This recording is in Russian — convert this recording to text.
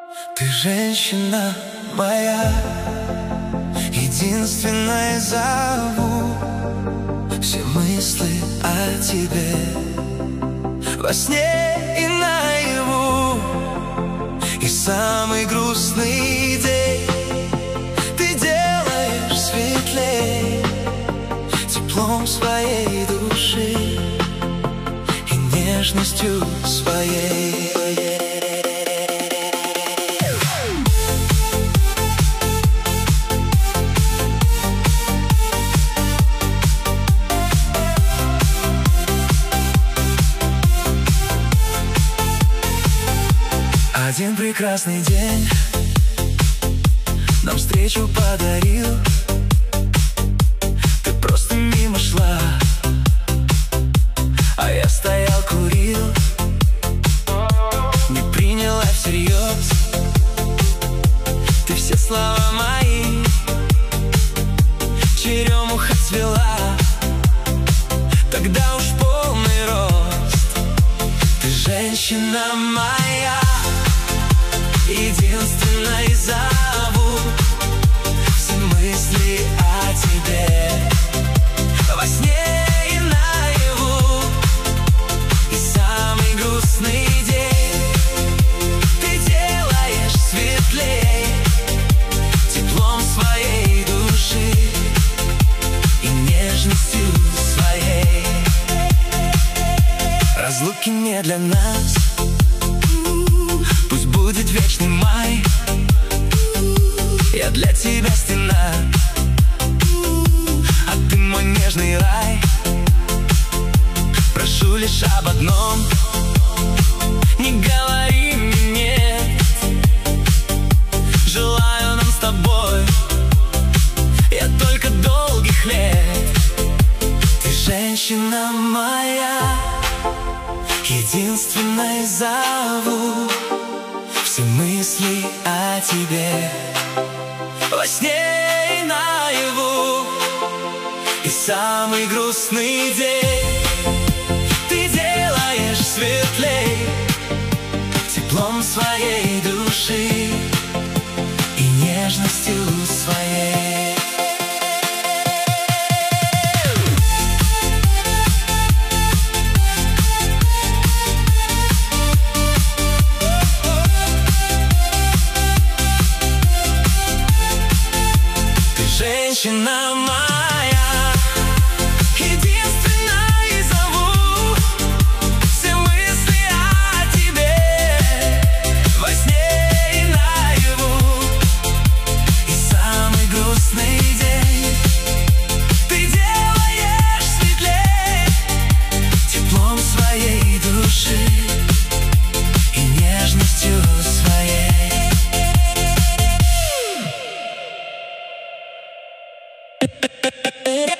Ты женщина моя, единственная, зову все мысли о тебе во сне и наяву. И самый грустный день ты делаешь светлей теплом своей души и нежностью своей. Один прекрасный день нам встречу подарил. Ты просто мимо шла, а я стоял, курил. Не приняла всерьез ты все слова мои. Черемуха цвела, тогда уж полный рост. Ты женщина моя, единственной, зову все мысли о тебе во сне и наяву. И самый грустный день ты делаешь светлей теплом своей души и нежностью своей. Разлуки не для нас, пусть будет вечный май. Я для тебя стена, а ты мой нежный рай. Прошу лишь об одном: не говори мне нет. Желаю нам с тобой я только долгих лет. Ты женщина моя, единственной, зову все мысли о тебе во сне и наяву. И самый грустный день ты делаешь светлей теплом своей души и нежностью своей. Женщина моя, единственной, зову все мысли о тебе во сне и наяву. И самый грустный день ты делаешь светлей теплом своей души и нежностью своей. Yeah.